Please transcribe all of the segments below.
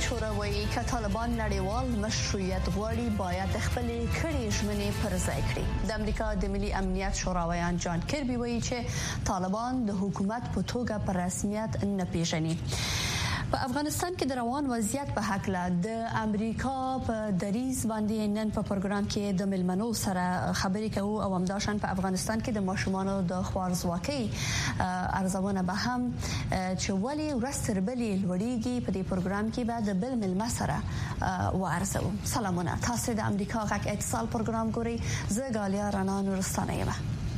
امنیت شورا وايي چې طالبان نړیوال مشروعیت غواړي باید خپل کړي ژمنې پر ځای کړي. د امریکا د ملي امنیت شورا ویان جان کربي وايي چې طالبان د حکومت په توګه پر رسمیت نه پیژني. په افغانستان کې د روان وضعیت په حق له د امریکا په دریز باندې نن په پروګرام کې د ملمنو سره خبرې کوو او همداشان په افغانستان کې د ماشومانو د خوارزواکۍ ارزونه به هم چې ولې ورستر بلې لوړیږي په دې پروګرام کې بعد بل ملمه سره وارزو. سلامونه، تاسو د امریکا غږ اتصال پروګرام ګورئ. زه غالیا رانا نورستانه یم.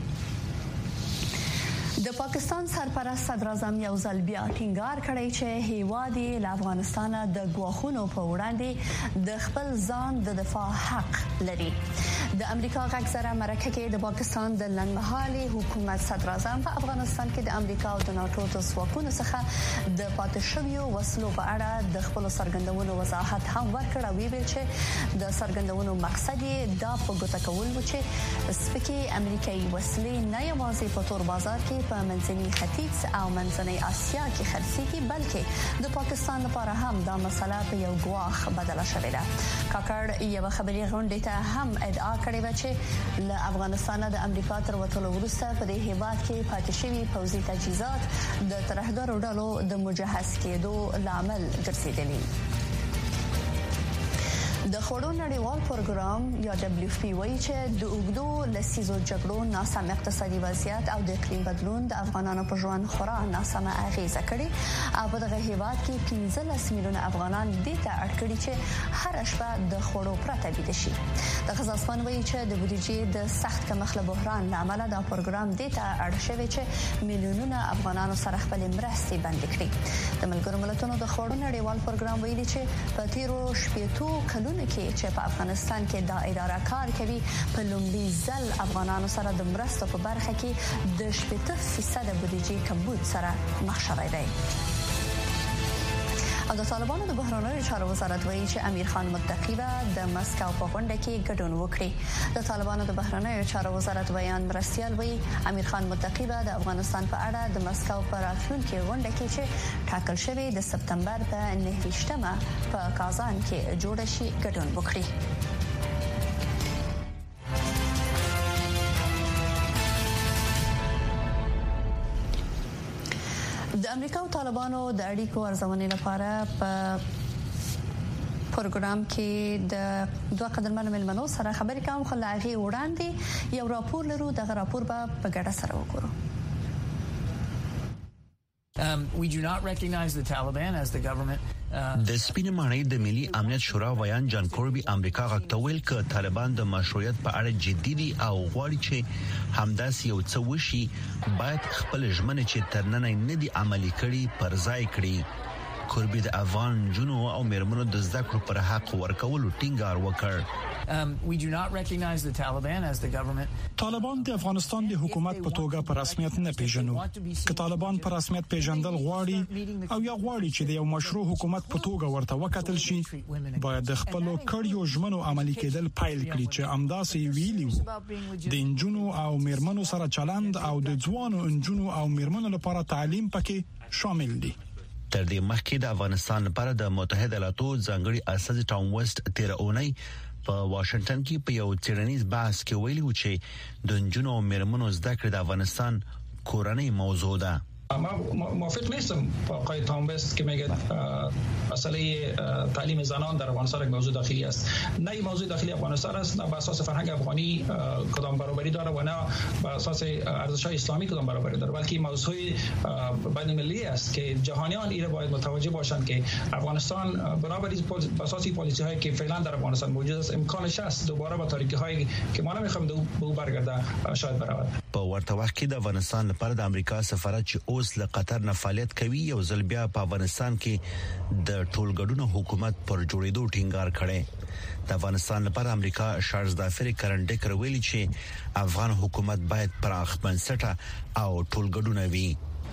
د پاکستان سرپرست صدر اعظم یو ځل بیا ټینګار کړی چې هیواد یې له افغانستان د ګواښونو په وړاندې د خپل ځان د دفاع حق لري. د امریکا غږ سره مرکه کې د پاکستان د لنډمهالي حکومت صدر اعظم په افغانستان کې د امریکا او د ناتو د ځواکونو څخه د پاتې شویو وسلو په اړه د خپل څرګندونو وضاحت هم ورکړ او ویل چې د څرګندونو مقصد یې دا په ګوته کول و چې سپکې امریکایي وسلې نه یوازې په تور بازار کې په منځني ختیځ او منځنۍ اسیا کې خرڅېږي بلکې د پاکستان لپاره هم دا مسله په یو ګواښ بدله شوې ده. کاکړ یو خبري غونډې ته هم ادعا کړې و چې له افغانستان د امریکا تر وټولو وروسته په دې هیواد کې پاتې شوی پوځي تجهیزات د ترهګرو ډلو د مجهز کېدو لامل ګرځېدلي. د خوړو نړیوال پروګرام یا WFP وايي چې د اوږدو لسیزو جګړو ناسم اقتصادي وضعیت او د اقلیم بدلون د افغانانو په ژوند خورا ناسمه اغیزه کړې او په دغه هیواد کې 15 میلیونه افغانان دې ته اړ کړي چې هر شپه د خوړو پرته بيد شي. د غزاسپان وايي چې د بودیجې د سخت کمښت له بحران لامل دا پروګرام دې ته اړ شوی چې میلیونونه افغانانو سره خپل مرستې بند کړي. د ملګرو ملتونو د خوړو نړیوال پروګرام ویلي چې په تیرو شپږو کلونو کې چې په افغانستان کې دا اداره کار کوي په لومړي ځل افغانانو سره د مرستو په برخه کې د 70% بودیجې کمبود سره مخ شوی دی. او د طالبانو د بهرنیو چارو وزارت وایي چې امیر خان متقی به د مسکو په غونډه کې ګډون وکړي. د طالبانو د بهرنیو چارو وزارت بیان مرستيال وایي امیر خان متقی به د افغانستان په اړه د مسکو پر راتلونکي غونډه کې چې ټاکل شوی د سپتمبر په 9مه په کازان کې جوړ شي ګډون وکړي. د امریکا او طالبانو د اړیکو ارزونې لپاره په پروګرام کې د دوه قدرمن ملمنو سره خبرې کوم خو لاغي وړاندې یو راپور لرو. دغه راپور په ګډه سره وګورو. We do not recognize the Taliban as the government. د سپینې ماڼۍ د ملي امنیت شورا ویان جان کوربي امریکا غاکتویل ک طالبان د مشروعیت په اړه جدي دي او غواړي چې همداسې یو څه وشي باید خپل ژمنې چې ترنن نه دي عملي کړي پر ځای کړي. کوربي د افغان جنو او میرمنو د زده کړو پر حق ورکول ټینګار وکړ. We do not recognize the Taliban as the government. طالبان د افغانستان د حکومت په توګه په رسمیت نه پیژنو. که طالبان په رسمیت پیژندل غواړي او یا غواړي چې د یو مشروع حکومت په توګه ورته وکتل شي باید د خپل کړیو ژمنو عملي کېدل پیل کړي چې امداسې ویلیو د انجونو او میرمنو سره چلند او د ځوانو انجونو او میرمنو لپاره تعلیم پکې شامل دي. تر دې مخکې د افغانستان لپاره د متحده ایالاتو ځانګړي اساس ټاون وست 13 اونۍ په واشنگټن کې په یو څېړنیز بحث کې ویلي و چې د انجونو او میرمنو زده کړې د افغانستان کورنۍ موضوع ده. من موافق نیستم با آقای تامبست که میگه مسئله تعلیم زنان در افغانستان یک موضوع داخلی است. نه این موضوع داخلی افغانستان است، نه به اساس فرهنگ افغانی کدام برابری داره و نه به اساس ارزش‌های اسلامی کدام برابری داره، بلکه موضوع بین‌المللی است که جهانیان این باید متوجه باشند که افغانستان بنابراین به اساس پالیسی‌هایی که فعلا در افغانستان موجود است امکانش است دوباره با تاریکی‌هایی که ما نمی‌خوایم به او برگرده شاید برود. په ورته وخت کې د افغانستان لپاره د امریکا سفارت چې اوس له قطر نه فعالیت کوي یو ځل بیا په افغانستان کې د ټولګډونو حکومت پر جوړېدو ټینګار کړي. د افغانستان لپاره امریکا شارلز دافر کرنډیکر ویلي چې افغان حکومت باید پراخ بنسټه او ټولګډونه وي.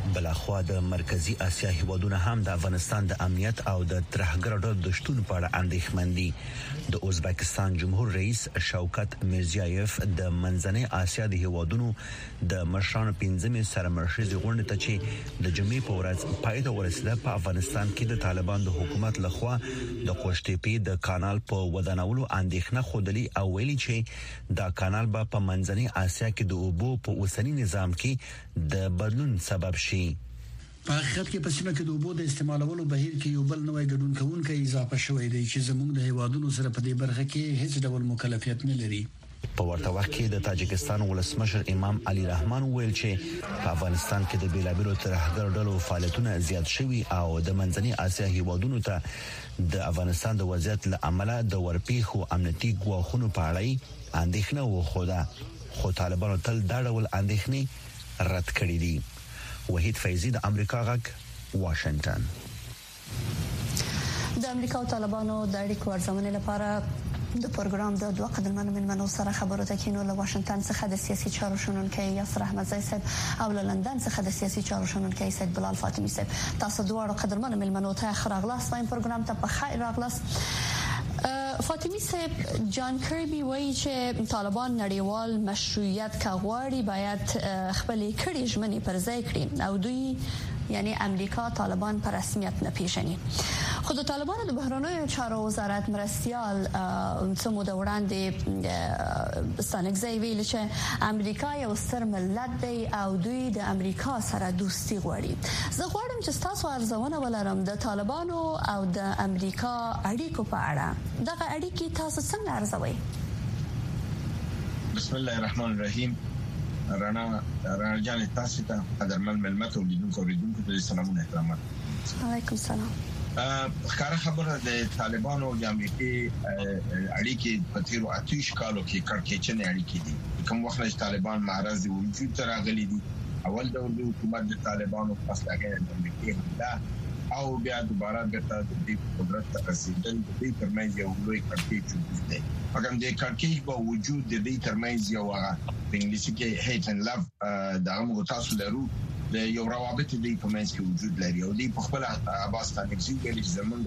بلخوا د مرکزی اسیا هیوادونه هم د افغانستان د امنیت او د ترهګر ډول د شتون په اړه اندېښمن دي. د ازبکستان جمهور رئیس شوکت میرزیایف د منځنۍ اسیا د هیوادونو د مشرانو 15 سرمرشدي غونډه ته چې د جمعې په ورځ پای ته ورسېده په افغانستان کې د طالبان د حکومت لخوا د قوشتېپې د کانال په ودانولو اندېښنه خوده او ویلي چې دا کانال به په منځنۍ اسیا کې د اوبو په اوسنی نظام کې د بدلون سبب شي. په حقیقت کې په سیمه کې د اوبو د استعمالولو بهیر کې یو بل نوې ګډون کوونکی اضافه شوی دی چې زموږ د هیوادونو سره په دې برخه کې هیڅ ډول مکلفیت نه لري. په ورته وخت کې د تاجکستان ولسمشر امام علي رحمان ویل چې په افغانستان کې د بیلابیلو ترهګر ډلو فعالیتونه زیات شوي او د منځنۍ اسیا هیوادونو ته د افغانستان د وضعیت له امله د ورپېښو امنیتي ګواښونو په اړه اندېښنه وښوده، خو طالبانو تل دا ډول اندېښنې رد کړې دي. وحید فیضی د امریکا غږ واشنگټن. د امریکا او طالبانو د اړیکو ارزونې لپاره د پروګرام د دوه قدرمنو ملمنو سره خبرو ته کینو له واشنگټن څخه د سیاسي چارو شنونکي یاسر احمدزی صاحب او له لندن څخه د سیاسي چارو شنونکي سید بلال فاطمی صاحب. تاسو دواړو قدرمنو ملمنو ته خراغلاس وایم پروګرام ته په خیر راغلاس. فاطمی صاحب، جان کربی وایي چې طالبان نړیوال مشروعیت کغواړي باید خپل کړي ژمنې پر ځای کړي او دوی یعنی امریکا طالبان په رسمیت نه پیژني. خو د طالبانو د بهرنیو چارو وزارت مرستیال څه موده وړاندې ستانکزی ویل چې امریکا یو ستر ملت دی او دوی د امریکا سره دوستي غواړي. زه غواړم چې تاسو ارزونه ولرم د طالبانو او د امریکا اړیکو په اړه. دغه اړیکې تاسو څنګه ارزوئ؟ بسم الله الرحمن الرحیم. رانا جان تاسو ته قدرمن ملمت او لیدونکو ته سلامونه احترامات. علیکم سلام. ښکاره خبره د طالبانو او د امریکای اړیکې په تیرو 28 کالو کې کړکېچنې اړیکې دي. کوم وخت چې طالبان معرض وجود ته راغلي دي، اول د حکومت د طالبانو پس هغه د امریکای حمله او بیا دوباره بیرته د دې قدرت ته رسیدل د دې ترمنځ یو لوی کړکېچ وجود دی. هغه د کړکېچ په وجود د دې ترمنځ یو هغه په انګلیسي کې هیټ اند لوف دا موږ تاسو لرو د یو روابط دی په منځ کې وجود لري او دی په خپل عباس تنګسي کې چې زمونږ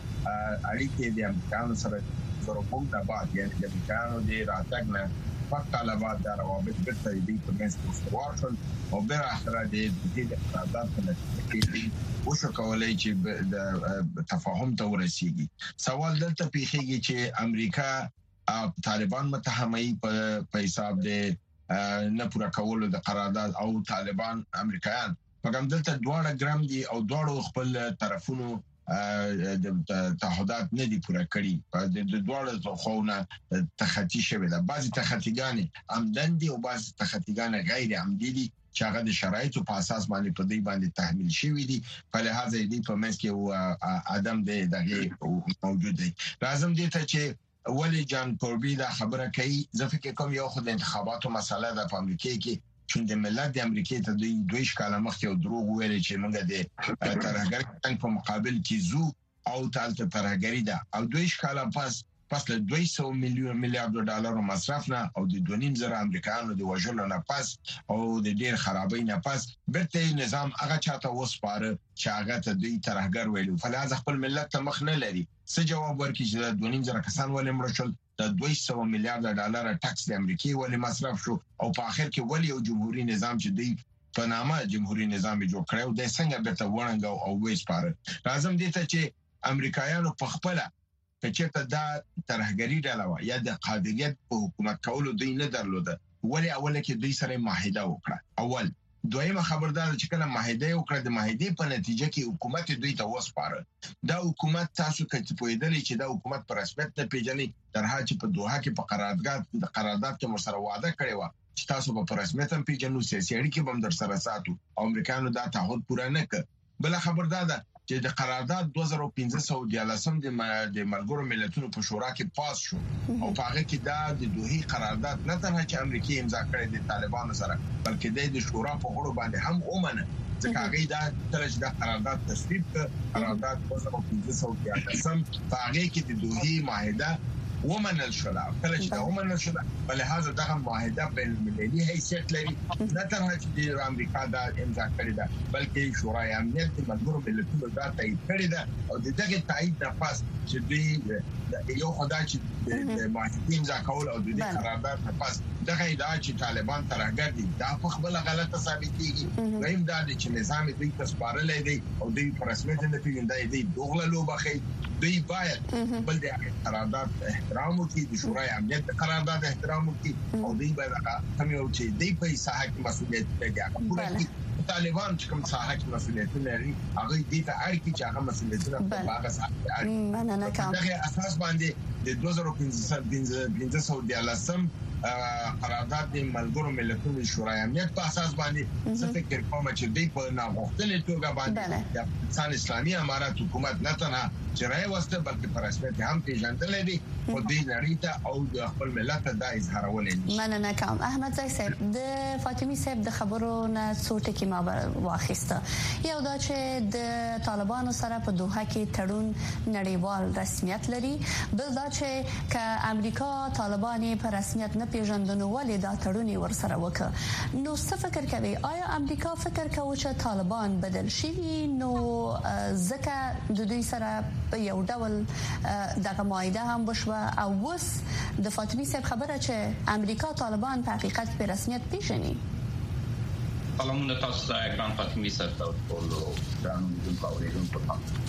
اړیکې د امریکانو سره ضرورت نه بعد یعنی د امریکانو د راتګ نه فقط طالبان دا روابط بیرته دی په منځ کې ورشل او بل اخره د دې قرارداد په نتیجه وشو کولای چې د تفاهم ته ورسیږي. سوال دلته پیښیږي چې امریکا طالبان متهمي په حساب د نه پوره کولو د قرارداد او طالبان امریکایان مګم دلته دواړه ګرام دي او دواړو خپل طرفونو د تعهدات نه دي پوره کړی. د دواړو خوونه تخطي شوی ده. بعضي تخطيګان عمدن دي او بعضي تخطيګان غیر عمدي دي چې هغه د شرایطو په اساس باندې په دې باندې تحمیل شوی دي. په لحاظه دې په منځ کې ادم دغه موجود دی. لازم دي ته چې ولی جان کربی دا خبره کوي. زه فکر کوم یو خو د انتخاباتو مسله ده په امریکا کې چې د ملت د امریکا ته دوی کاله مخکې یو دروغ ویل چې موږ د ترهګری په مقابل کې زو او تالته ترهګری ده او 2 کاله پس له 200 میلیارډ ډالر مصرف نه او د 2.5 امریکایانو د وژلو نه پس او د ډیر خرابۍ نه پس برته نظام هغه چاته وسپاره چې هغه ته دوی ترهګر ویلو. فلذا خپل ملت ته مخ نه لري. څه جواب ورکړي چې د 2.5 کسان ولې مړ شول، د 200 میلیارډ ډالر ټکس د امریکای ولې مصرف شو او په اخر کې ولې یو جمهوریت نظام چې دوی په نامه جمهوریت نظام جوړ کړو د څنګه برته ورنګ او وېسپاره. لازم دي ته چې امریکایانو په خپل کچته دا ترهګری ډاله یا د قابلیت په حکومت کولو دوی نه درلوده. ولی اوله کې دوی سره معاهده وکړه. اول دویمه خبردار چې کله معاهده وکړه د معاهده په نتیجه کې حکومت دوی ته وسپاره. دا حکومت تاسو کله پوهیدلی چې دا حکومت پر رسمیت نه پیژني ترها چې په دوحه کې په قرارداد کې مسره وعده کړې و چې تاسو په رسمیت هم پیژنو سیاسي اړیکې هم در سره ساتو. امریکایانو دا تعهد پوره نه کړ. بل خبردار ده چې د قرارداد 2513 د ملګرو ملتونو په شورا کې پاس شو او په هغه کې دا د دوحې قرارداد نه تنها چې امریکا امضا کړی د طالبانو سره بلکې د شورا په غړو باندې هم اومنه ځکه هغه دا ترڅ د قرارداد تصویب کړ. قرارداد 2513 په هغه کې د دوحې معاهده ومنل شو. کله چې دا ومنل شو ولهذا دغه معاهده بین المللي حیثیت لري نه تنها چې امریکا دا امضا کړې ده بلکې شورای امنیت د ملګرو ملتونو دا تایید کړې ده او دغه تایید د پاس چې دوی یو خدای چې د معاهده امضا کول او د قرارداد په پاس دغه ادعا چې طالبان ترهګر دي دا په خپل غلطه ثابتېږي ویم دا چې نظام دوی تسپارلې دی او دوی پر رسمیت نه پیژندل دي دوغله لوبخي دوی باید بل د قرارداد احترام وکړي د شورای امنیت قرارداد احترام وکړي او دوی باید هم یو چې دوی په ساحه کې مسؤلیت لري طالبان چې کوم ساحه کې مسؤلیت لري هغه دې ته اړ کې چې هغه مسؤلیتونه په هغه ساحه کې دغه اساس باندې د 2015 د لسم قرارداد د ملګرو ملتونو شورای امنیت په اساس باندې څه فکر کوم چې دوی په ناغوښتنې توګه باندې د افغانستان اسلامي امارات حکومت نه تنها چې راوسته بلکې پر رسمیت هم پیژندل دي او د نړۍ ته او د خپل ملت د اظهارول دي مننه کوم احمد زای صاحب د فاطمی صاحب د خبرو نه څوټه کې ما واخیسته یو دا چې د طالبانو سره په دوحه کې تړون نړیوال رسمیت لري بل دا چې ک امریکا طالبان په رسمیت نه پیژندنو ولې دا تړون ورسره وکړ نو څه فکر کوي آیا امریکا فکر کوي چې طالبان بدل شي نو ځکه د دوی سره په یو ډول دغه معاهده هم وشوه او وس د فاطمی صاحب خبره چې امریکا طالبان په حقیقت په رسمیت پیژني سلامونه تاسو ته ګران فاطمی صاحب ته ټول ګران مدیران په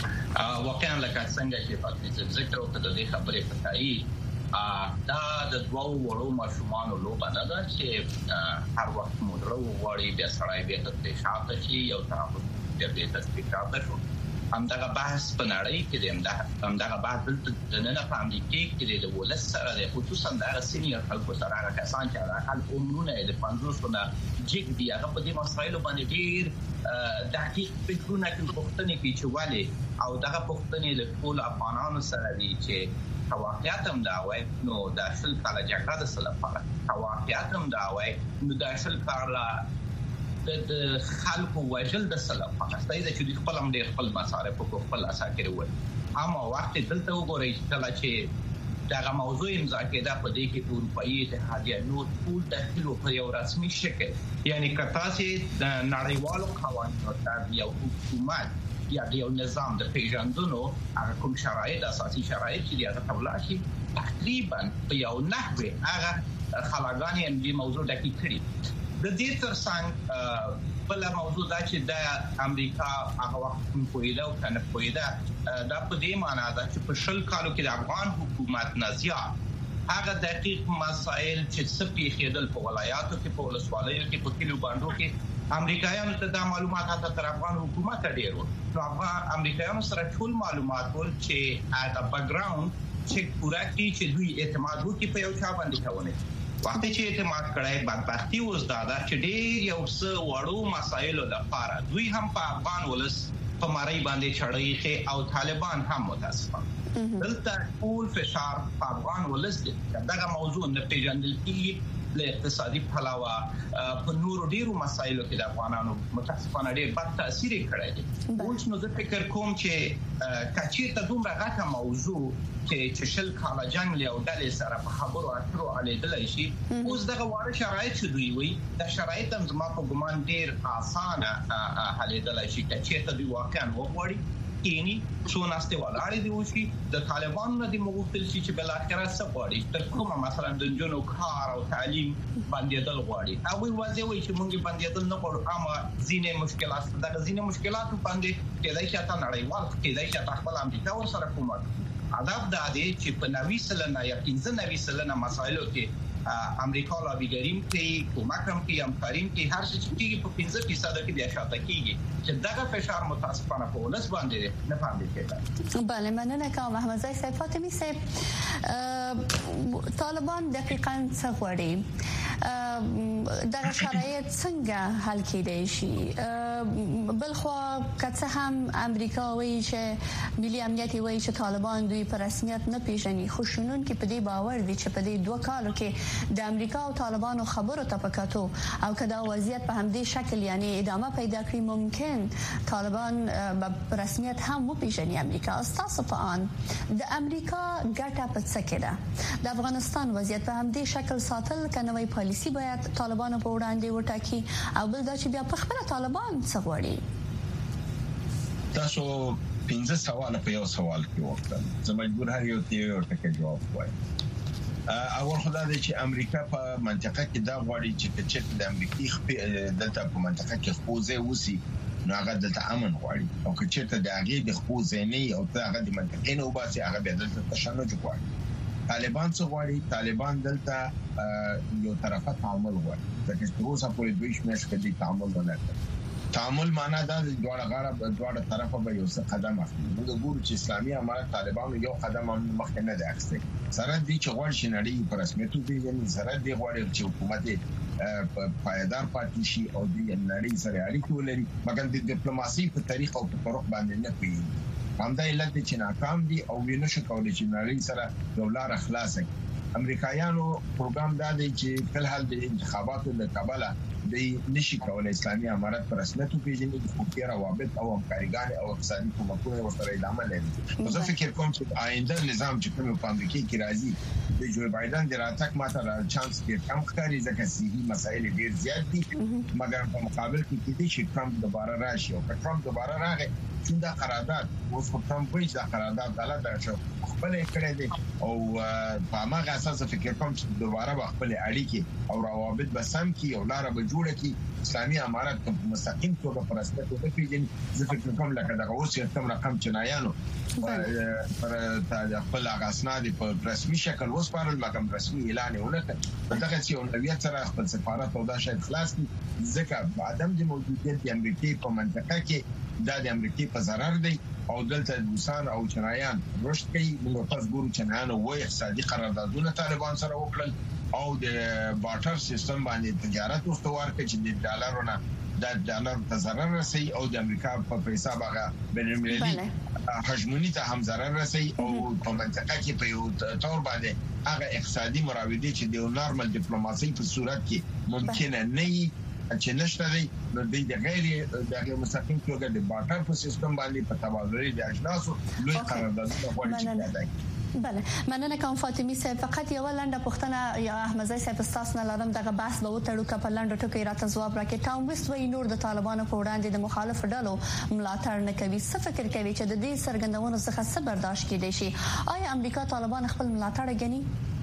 واقعا لکه څنګه چې فاطمی صاحب ذکر وکړ د دې خبرې په تایید دا د دوو وړو ماشومان لوبه نه ده چې هر وخت مودرو وړي بیا سړی به ته شاته شي یو طرف بیا به ته شاته شو همدغه بحث په نړۍ کې همدغه بحث د نن په امریکا کې د ولس سره د خصوصا د سینیور خلکو سره هغه کسان چې هغه حل عمرونه د 500 نه جګ دی هغه په دې مسایلو باندې ډیر دقیق فکرونه کوي پوښتنې کوي چې والي او دغه پوښتنې د ټول افغانانو سره دي چې واقعیت هم دا وای نو د اصل کال جګړه د سلفه واقعیت هم دا وای نو د اصل کال د خلکو وجل د سلفه استای د چې خپل هم د خپل مصارف او خپل اساکر وای اما وخت دلته وګورئ چې دا موضوع امضا کېده په دې کې د اروپאי اتحادیه نو ټول داخلو په یو رسمي شکل یعنی کتا چې د نړیوالو قوانینو تابع یو حکومت یا یو نظام د پیژندنو هغه کوم شرایط اساسي شرایط چې هغه تولاشي تقریبا په یو نحوه هغه خلاګانی هم دې موضوع دقیق کړی د دې ترڅنګ بل موضوع دا چې د امریکا هغه وخت کویدا او کنه کویدا دا په دې معنی ده چې په شل کالو کې د افغان حکومت نازیا هغه دقیق مسائل چې سپي خېدل په ولایاتو کې په ولسوالیو کې په کلیو باندې کې امریکایانو ته د معلومات حتی تر افغان حکومت ډیرو نو افغان امریکایانو سره ټول معلومات ول چې هغه بیک ګراوند چې پورا کې چې دوی اعتماد وکړي په یو چا باندې کوي وخت چې اعتماد کړای بدبختی اوس دا چې ډیر یو څه وړو مسایلو لپاره دوی هم په افغان ولس په مړی باندې چړې او طالبان هم متاسفانه دلته ټول فشار په افغان ولس کې دغه موضوع نه پیژندل کیږي له اقتصادي پلوه په نورو ډیرو مسایلو کې د افغانانو متاسفانه ډیر بد تاثیر کړی دی اوس نو زه فکر کوم چې کچیرته دومره غټه موضوع چې شل کاله جنگ له ډلې سره په خبرو اترو علیدل شي اوس دغه وړ شرایط چې دوی وي د شرایط هم زما په ګمان ډیر اسانه علیدل شي کچیرته دوی واقعا وغوړي کینی څو ناسته ولاړې دی وشي د طالبانو نه دی مغوښتل شي چې بل اخره څه غواړي تر کومه مثلا د جنو کار او تعلیم باندې دل غواړي او واځي وي چې مونږ باندې دل نه غواړو اما ځینې مشکلات د ځینې مشکلات باندې کېدای شي تا نړیوال کېدای شي خپل امریکا ور سره کومه ادب د دې چې په 90 یا 15 مسایلو کې امریکا لا بیګریم کې کومک هم کې همکاریم کې هر څه چې په 15% کې بیا شاته کیږي چې دغه فشار متاسفانه په ولس باندې نه پاندې کېږي. بله مننه کوم محمد زای صاحب. فاطمی صاحب طالبان دقیقاً څه غواړي دغه شرایط څنګه حل کېدای شي بلخوا کڅه هم امریکا وایي چې ملي امنیت وایي چې طالبان دوی په رسمیت نه پیژني خو شنن کې په دې باور دي چې په دې 2 کالو کې د امریکا او طالبانو خبرو ته پکاتو او کدا وضعیت په همدې شکل یعنی ادامه پیدا کړي ممکن طالبان په رسمیت هم وپیژني امریکا. تاسو په ان د امریکا ګټه په څه کې ده؟ د افغانستان وضعیت په همدې شکل ساتل کنوي پالیسی باید طالبانو په وړاندې وټاکي او بل دا چې بیا په خپل طالبان څه غواړي؟ تاسو 15 سوال په یو سوال کې وکړل زه مجبور هر یو ټکی جواب وایم. اول خدای دې چې امریکا په منطقه کې دا غواړي چې د امریکای دلته په منطقه کې خوځې وسی نو هغه دلته امن غواړي او که چېرته د هغه د خوځې نه او هغه د منطقې نه وباسي هغه به دلته تشنج غواړي. طالبان څه غواړي؟ طالبان دلته یو طرفه تعامل غواړي ځکه چې اوسه په دوی شمېش کې د تعامل نه کوي. تعامل معنا دا د دواړه طرفه به یو څه قدم اخلي. موږ ګورو چې اسلامي امارت طالبانو یو قدم هم مخکې نه دی اخیستی. سره دې چې غواړي چې نړۍ په رسمیت وپیژني، سره دې غواړي چې حکومت پایدار پاتې شي او د نړۍ سره اړیکې ولري، مګر د ډیپلوماسي په طریقه او په طرق باندې نه کوي. همدا علت چې ناکام دي او ویني شو کولای چې نړۍ سره یو لار خلاصه کړي. امریکایانو پروګرام دا دی چې په حال د انتخاباتو له کبله د نشي کولای اسلامي امارت پر رسمیت پیژني د حقوقي روابط او همکاريګان او اقتصادي کومکونه ورسره ادامه لري. زه فکر کوم چې آینده نظام چې کوم په امریکا کې راځي د جو بایدن د راتګ ماته چانس ډیر کم ښکاري ځکه صحي مسایل ډیر زیات دي، مګر په مقابل کې کېدای شي ټرمپ دوباره راشي او ټرمپ دوباره راغی چې دا قرارداد اوس په ټرمپ وایي دا قرارداد غلط شو خپل کړی دی او په هغه اساس فکر کوم چې دوباره خپل اړیکې او روابط به سم کی او لار به جوړه کی اسلامي امارت په مستقیم توګه پر رسمیت وپیژني. زه فکر کوم لکه دا اوس یو رقم چنایانو پر خپل اسناد په رسمي شکل وسپارل مګر رسمي اعلان ونه کړ. دغه چې اولویت سره خپل سفارت او دا شاید خلاص دي ځکه عدم د موجودیت د امریکای په منطقه کې دا د امریکای په ضرر دی او دلته روسان او چینایان رشد کوي. موږ تاسو ګورو چینایان وایي اقتصادي قراردادونه طالبان سره وکړل او د بارټر سیستم باندې تجارت استوار کوي چې د ډالرونو د ډالر ته ضرر رسي او د امریکا په پیسې باغه بین المللي هجمونی ته هم ضرر رسي او په منطقه کې په یو تور باندې هغه اقتصادي مراودې چې د نورمال ډیپلوماسي په صورت کې ممکن نه چې نشته دی نو د غیر مستقیم توګه د بارټر په سیستم باندې په تبادله د اجناسو لوی قراردادونه غواړي چې پیدا کړي. بله مننه کوم فاطمی صاحب. فقط یو لنډه پوښتنه یا احمدزی صاحب تاسو نه لرم دغه بحث به وتړو که په لنډه ټکي راته ځواب راکړي. ټام ویسټ وایي نور د طالبانو په وړاندې د مخالف ډلو ملاتړ نه کوي. څه فکر کوي چې د دې څرګندونو څخه څه برداشت کیدای شي؟ آیا امریکا طالبان خپل ملاتړ غني؟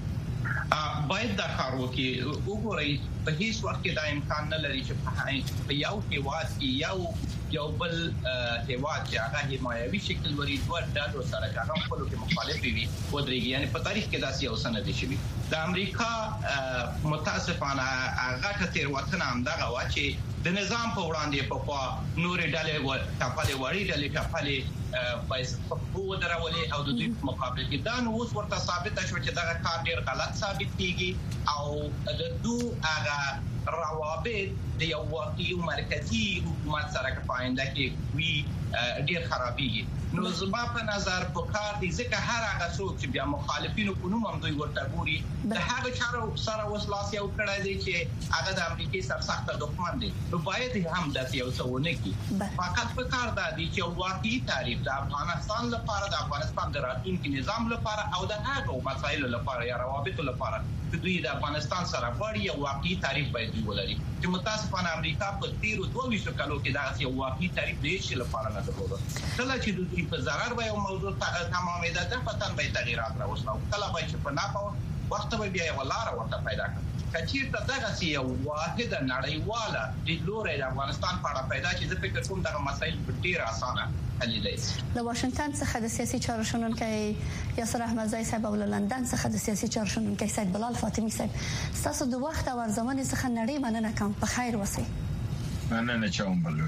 باید دا کار وکړي. وګورئ په هیڅ وخت کې دا امکان نه لري چې په یو هیواد کې یو بل هیواد چې هغه حمایوي شکل وري دوه ډلو سره هغه خپل کې مخالف وي ودرېږي. یعنی په تاریخ کې داسې یو سند شوی. د امریکا متاسفانه هغه تیروتنه هم دغه وا چې د نظام په وړاندې په خوا نورې ډلې ټاپلې وړي ډلې ټاپلې په ودرولې او د دوی په مقابل کې دا نو اوس ورته ثابت شو چې دا کار ډیر غلط ثابت کیږي او د دوه هغه روابط د یو واقعي مرکزی حکومت سره پاینده کې وی ډیر خرابېږي. نو زما په نظر په کار دي ځکه هر هغه څوک چې بیا مخالفینو په نوم هم دوی ورته ګوري د هغه چارو سره وسلاس یو کړی دی چې هغه د امریکای سره سخت دښمن دی. نو باید هم د یو څه ونه کی. فقط په کار دی چې واقعي تعریف د افغانستان لپاره د افغانستان د راتلونکي نظام لپاره او د هغو مسایلو لپاره یا روابطو لپاره چې دوی د افغانستان سره غواړي یو واقعي تعریف باید ولري. چې متاسفانه امریکا په تیرو 22 کالو کې دا یو واقعي تعریف د هیڅ لپاره نه درلود. کله چې دوی په ضرر به یو موضوع تمامېده د پتن به تغیرات راوستل کله به چې په ناپاو وخت به بیا یو لار ورته پیدا کړي. کچېرته دغه یو واحد نړیواله د لوري د افغانستان په اړه پیدا چې د فکر کوم دغه مسایل په ډیر اسانه حل دي. د واشنگټن څخه د سیاسي چارو شنونکي یاسر احمدزی صاحب او لندن څخه د سیاسي چارو شنونکي سید بلال فاطمی صاحب تاسو د وخت او ارزمنې څخه نړۍ مننه کوم. په خیر اوسئ. مننه چوم بلل.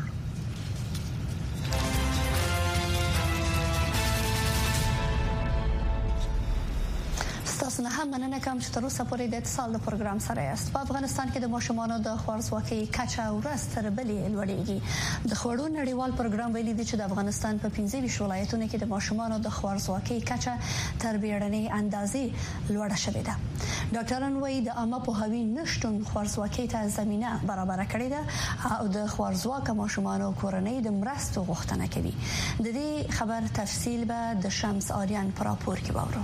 تاسو نه هم مننه کوم چې تر اوسه پورې د اتصال د پروګرام سره یاست. په افغانستان کې د ماشومانو د خوارځواکۍ کچه ورځ تر بلې لوړېږي. د خوړو نړیوال پروګرام ویلي دی چې د افغانستان په 15 ولایتونو کې د ماشومانو د خوارځواکۍ کچه تر بیړنۍ اندازې لوړه شوې ده. ډاکټران وايي د عامه پوهاوي نشټون خوارځواکۍ ته زمينه برابر کړې ده او د خوارځواکه ماشومانو کورنۍ د مرستو غوښتنه کوي. د دې خبر تفصیل به د شمس آریان پر راپور کې واورو.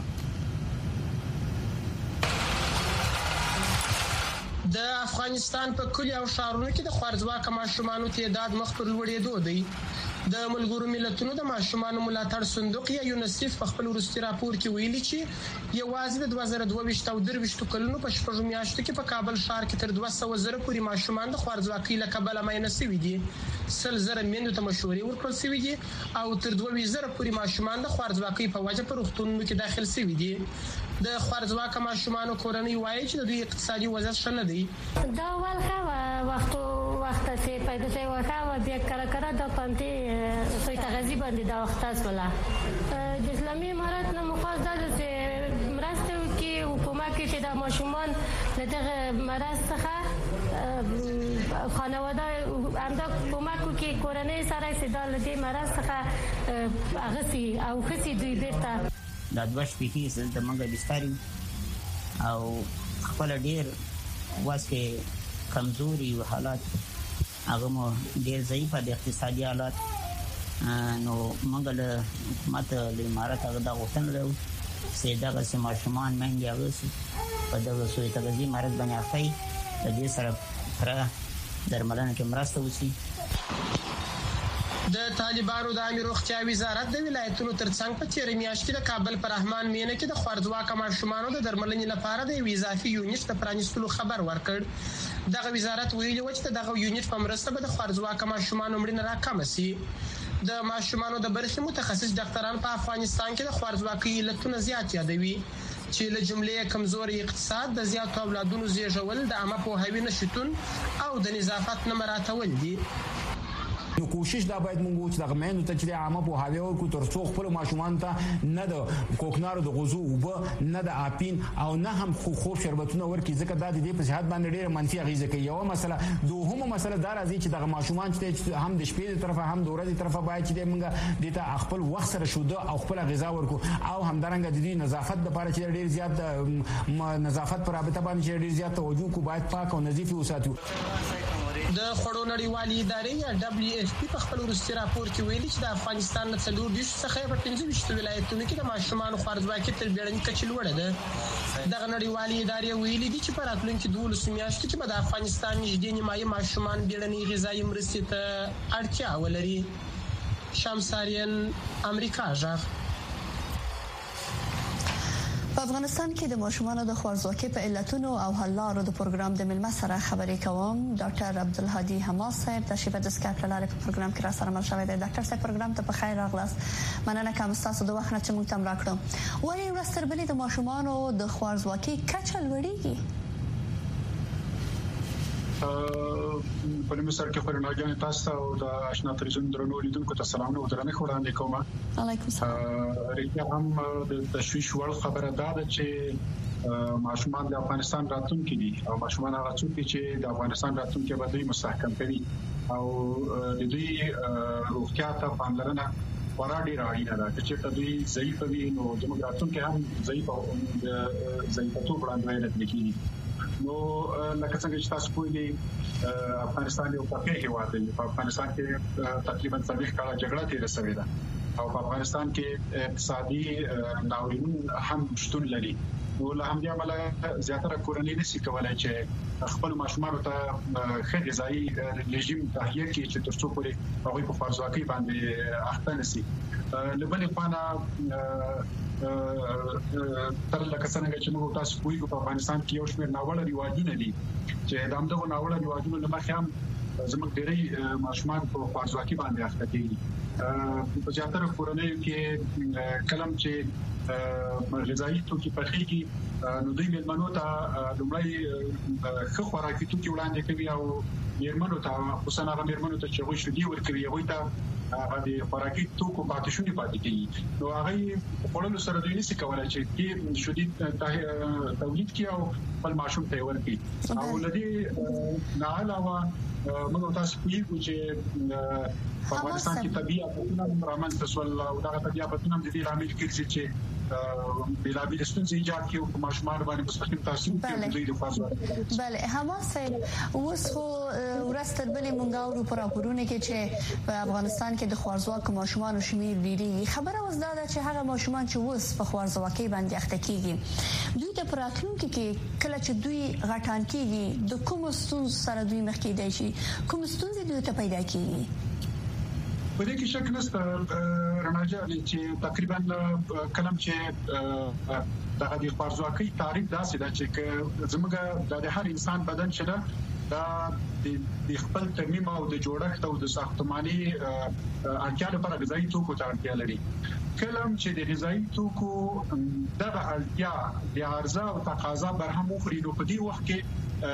د افغانستان په کلیو او ښارونو کې د خوارځواکه ماشومانو تعداد مخ پر لوړېدو دی. د ملګرو ملتونو د ماشومانو ملاتړ صندوق یا یونیسف په خپل وروستي راپور کې ویلي چې یوازې د 2022 او 23 کلونو په شپږو میاشتو کې په کابل ښار کې تر 200 زره پورې ماشومان د خوارځواکۍ له کبله ماینه شوي دي. 100 زره میندو ته مشورې ورکړل شوې دي او تر 20 زره پورې ماشومان د خوارځواکۍ په وجه په روغتونونو کې داخل شوي دي. د خوارځواکه ماشومانو کورنۍ وایي چې د دوی اقتصادي وضعیت ښه نه دی. دا ولخه وخت چې پیدا شوی وخه و بیا کړه د پانتي سوی تغذیه باندې دا وخت ولا د اسلامي امارات نه مخاطب چې مرسته کوي حکومت کې د ماشومان دغه مرسته څخه خانواده انده حکومت کې کورنۍ سره استدلال دې مرسته څخه اغسي او خسي دوی بیرته دا دوه شپې زل د منګه بستاري او خپل ډیر واسه کمزوري او حالات هغه مو ډیر ضعیفه د اقتصادي حالات نو منګل حکومت له امارات هغه د غوښتنه لري چې دا چې ماشومان منګي هغه په دغه سوی تغذیه مرز باندې افای د دې سره پر درملنه کې مرسته وشي. د طالبانو د امیر روغتیا وزارت د ولایتونو ترڅنګ په تیر میاشت کې د کابل پر رحمان مینه کې د خوارځواکه ماشومانو د درملنې لپاره د اضافي یونټ د پرانیستلو خبر ورکړ. دغه وزارت ویلي و چې دغه یونټ په مرسته به د خوارځواکه ماشومانو مړینه راکم شي. د ماشومانو د برخې متخصص ډاکټران په افغانستان کې د خوارځواکۍ علتونه زیات یادوي چې له جملې کمزوري اقتصاد، د زیاتو اولادونو زیږول، د عامه پوهاوي نشټون او د نظافت نه مراعاتول دي. نو کوشش دا باید مونږ چې د غمینو ته چې عامه په هاوی او کو تر څو خپل ماشومان ته نه د کوکنارو د غوزو او نه د اپین او نه هم خوب شربتونه ورکې ځکه دا د دې په صحت باندې ډېر منفي اغیزه کوي. یو مسله دوهمه مسله دا راځي چې د ماشومان چې هم د شپې طرفه هم د ورځې طرفه باید چې مونږ د ته خپل وخت سره شوده او خپل غذا ورکو او همدارنګه د دې نظافت لپاره چې ډېر زیات نظافت پر رابطه باندې ډېر زیات توجه کو باید پاک او نظیف وساتو. د خوړو نړیوالې ادارې یا WFP په خپل وروستي راپور کې ویلي چې د افغانستان له 40 څخه په 15 ولایتونو کې د ماشومان خوارځواکۍ تر بیړنۍ کچې لوړه ده. دغه نړیوالې ادارې ویلي دي چې په راتلونکي 12 میاشتو کې به د افغانستان نږدې نیمایي ماشومان بیړنۍ غذایي مرستې ته اړتیا ولري. شمساریان امریکا ژغ. په افغانستان کې د ماشومانو د خوارځواکۍ په علتونو او حل لارو د پروګرام د ملمه سره خبرې کوم. ډاکټر عبدالهادي حماس صاحب د شیبه د سکایپ لاره په پروګرام کې را سره مل شوی دی. ډاکټر صاحب پروګرام ته په خیر راغلاست. مننه کوم تاسو د وخت نه چې موږ تم راکړو. ولې ورځ تر بلې د ماشومانو د خوارځواکۍ کچه لوړېږي؟ په لمسر کې خبرونه تاسو او د آشنا تلویزیون درنو لیدونکو ته سلام او درنه وړاندې کوم. علیکم السلام. ریښتیا هم د تشویش وړ خبره ده چې ماشومان د افغانستان راتلونکي دي او ماشومان هغه څوک چې د افغانستان راتلونکي به دوی مستحکم کوي او د دوی روغتیا ته پاملرنه خورا ډیره اړینه ده. چې دوی ضعیف وي نو زموږ راتلونکي هم ضعیف او ضعیفتو وړاندې لکېږي. نو لکه څنګه چې تاسو پوهیږئ افغانستان یو فقیر هیواد دی. په افغانستان کې تقریبا 40 کاله جګړه تیره شوې ده او په افغانستان کې اقتصادي ناورین هم شتون لري. نو له همدې امله زیاتره کورنۍ نشي کولای چې خپل ماشومان ته ښه غذایي رژیم تهیه کړي چې تر څو پورې هغه په خوارځواکۍ باندې اخته نشي. لبنې پانا تر لکه څنګه چې موږ تاسو پوهیږو په افغانستان کې یو شمېر ناوړه رواجونه دي چې دغه ناوړه رواجونه له مخې هم زموږ ډېری ماشومان په خوارځواکۍ باندې اخته کیږي. په زیاتره کورنۍ کې کلم چې غذایی توکي پخېږي نو دوی مېلمنو ته لومړی ښه خوراکي توکي وړاندې کوي او میرمنو ته خصوصا هغه میرمنو ته چې غوښ دی ورکوي هغه ته هغه د خوراکي توکو پاتې شونې پاتې کیږي نو هغه خپل سره دوی نشي کولای چې شدید تولید کی او خپل ماشوم ته ورکړي او لدی نه علاوه موږ تاسو کوو چې په افغانستان کې طبيعت رامن تسول او دا طبيعت په نوم د دې عامل کې چې بلابل ستونزې ایجاد کیو په ماشومان باندې مستقیم تاثیر کوي دوی د فاصله بله حماس اوس خو ورستر بلې مونږ اورو پر راپورونه کې چې په افغانستان کې د خوارزواک ماشومان شمیر ډیری خبره وزدا ده چې هغه ماشومان چې اوس په خوارزواکۍ باندې اخته کیږي دوی ته پراتلونکو کې کله چې دوی غټان کیږي د کوم ستونزې سره دوی مخ کېدای شي کوم ستونزې دوی ته پیدا کیږي په دې کې شک نشته رڼاجه چې تقریبا کلم چې دغه د خوارزواکۍ تعریف داسې ده چې زموږ د هر انسان بدن شته دا د خپل ترمیم او د جوړښت او د ساختماني اړتیا لپاره غذایی توکو ته اړتیا لري کلم چې د غذایی توکو دغه اړتیا د عرضه او تقاضا برهم خوري نو په دې وخت کې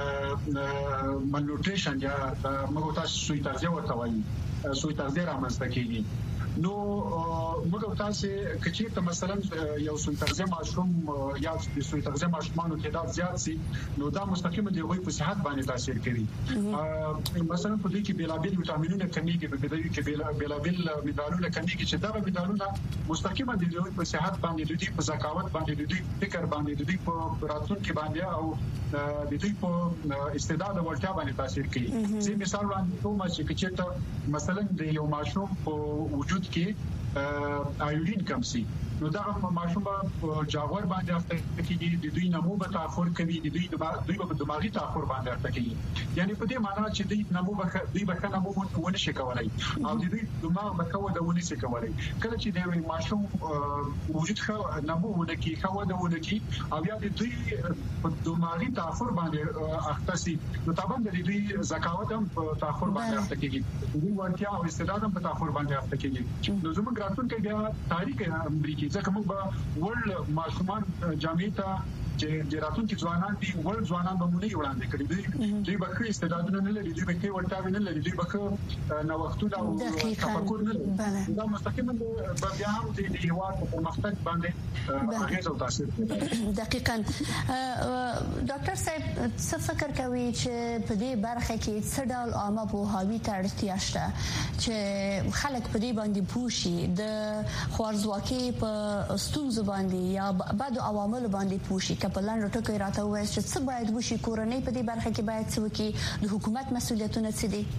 مالنوټریشن یا موږ تاسو سوی تغذیه ورته وایي سوی تغذیه رامنځته کیږي نو موږ تاسو کچې ته مثلا یو سوی تغذیه ماشوم یا سوی تغذیه ماشومانو تعداد زیات سي نو دا مستقیما د وای په صحت باندې تاثیر کوي مثلا په دې کې بلابل وټامینونه کمیږي په دې کې بلابل مینرالونه کمیږي چې دا مینرالونه مستقیما د وای په صحت باندې د دې په ذکاوت باندې د دې فکر باندې د دې په راتلونکي باندې او د دې په استعداد او ورتیا باندې تاثیر کوي زه مثال وړاندې کوم چې کچې ته مثلا د یو ماشوم په وجود کې ایودین کم سي نو دا ماشوم په جاغور باندې اخته کیږي د دوی نمو به تاخور کوي د دوی په دماغي تاخور باندې اخته کیږي یعنی په دې معنی چې دوی نمو به نمو ونه شي کولای او د دوی دماغ به کوده ونه شي کولای کله چې د ماشوم وجود خو نمو ونه کی او یا د دوی په دماغي تاخور باندې اخته سي نو طبعا د دوی ذکاوت هم په تاخور باندې اخته کیږي دوی ورتیا او استعداد هم په تاخور باندې اخته کیږي نو زموږ راتلونکي بیا تاریخ امریکای ځکه موږ به ورل ماشومان جامعه ته چې راتلونکي ځوانان دي ورل ځوانان به مونږ وړاندې کړی دوی به کې استعدادونه نه لري دوی به کې ورتاوی نه لري دوی به نو وختونه او تفکر نه لري دا مستقیما بیا هم د هیواد په مختلف باندې هغه څه تاثیر دقیقاً ډاکټر صاحب څه فکر کوي چې په دې برخه کې څه ډول عامه پوهاوی ته اړتیا شته چې خلک په دې باندې پوښي د خوارزواکۍ په ستونزو باندې یا بعد عوامل باندې پوښي په لاندې ټکو راته وایي چې څه باید وشي کورنۍ په دې برخه کې باید څه وکړي د حکومت مسؤلیتونه څه دي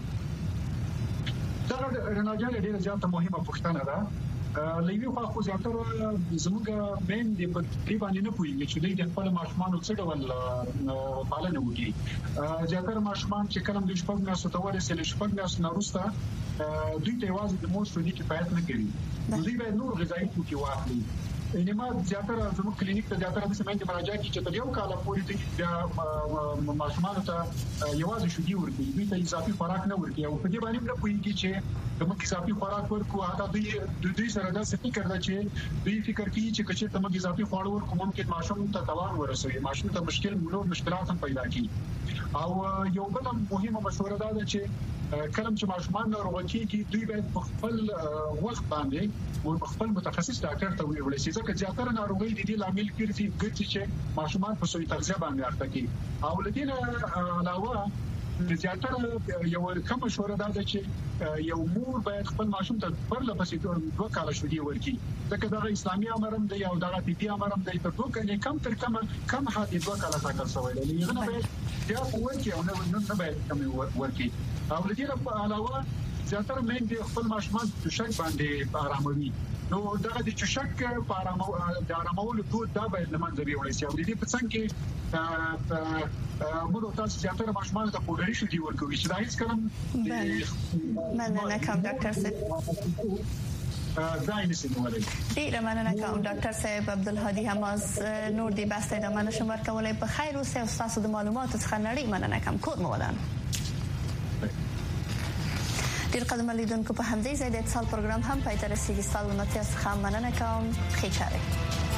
دا رڼاجان ډیره زیاته مهمه پوښتنه ده لېوی خو زیاتره زموږ مین دی په دې باندې نه پوهیږي چې د خپل ماشومان څه ډول پالنه وکړي زیاتره ماشومان چې کلم د شپږ میاشتو ته ورسېږي شپږ میاشتې نه وروسته دوی ته یوازې د مور شونې کفایت نه کوي دوی باید نور غذایی توکي واخلي انما زیاتره زموږ کلینیک ته زیاتره د سیمه کې مراجعه کوي چې تر یو کال پورې د ماشومان ته یوازې شودي ورکړي دوی ته اضافي خوراک نه ورکړي او په دې باندې نه پوهیږي چې د مکه اضافي خوراک ورکو هغه دوی سره دا څه فکر ده چې دوی فکر کوي چې کچې ته مکه اضافي خوراک ورکو ممکن ماشوم ته تاوان ورسوي ماشوم ته مشکلات هم پیدا کیږي او یو بل مهمه مشوره ده چې کلم چې ماشومان ناروغ کیږي دوی باید په خپل وخت باندې خپل متخصص ډاکټر ته وړي شي ځکه زیاتره ناروغي د دې لامل کېږي چې ماشومان په سوي تغذیه باندې اخته کیږي او لدينا علاوه زیاتره یو کوم مشوره ده چې یو مور باید خپل ماشوم ته پرله پسې 2 کال شودي ورکړي ځکه دا اسلامي امر هم دی او دا طبي امر هم دی تر 2 کال کم حد 2 کال ټاکل شوی دی نه باید بیا ورکړي او نه باید کم ورکړي او لدينا علاوه زیاتره مې د خپل ماشومان په شک باندې آراموي نو دغه د چشک په آرامولو دود دا باید لمنځه ویول شي او د دې په څنګه کې موږ تاسو زیاتره ماشومان ته پوډري شودي ورکوي چې دا هیڅ کلم مننه کوم ډاکټر صاحب ډیره مننه کوم ډاکټر صاحب عبدالهادي حماس نور دی بسته د مننه شمار کولای په خیر او تاسو د معلوماتو څخه نړۍ مننه کوم کور مولان ډیر قدم لیدونکو په همدې ځای د اتصال پروګرام هم پای ته رسیدي ستاسو متیا څخه مننه کوم خیر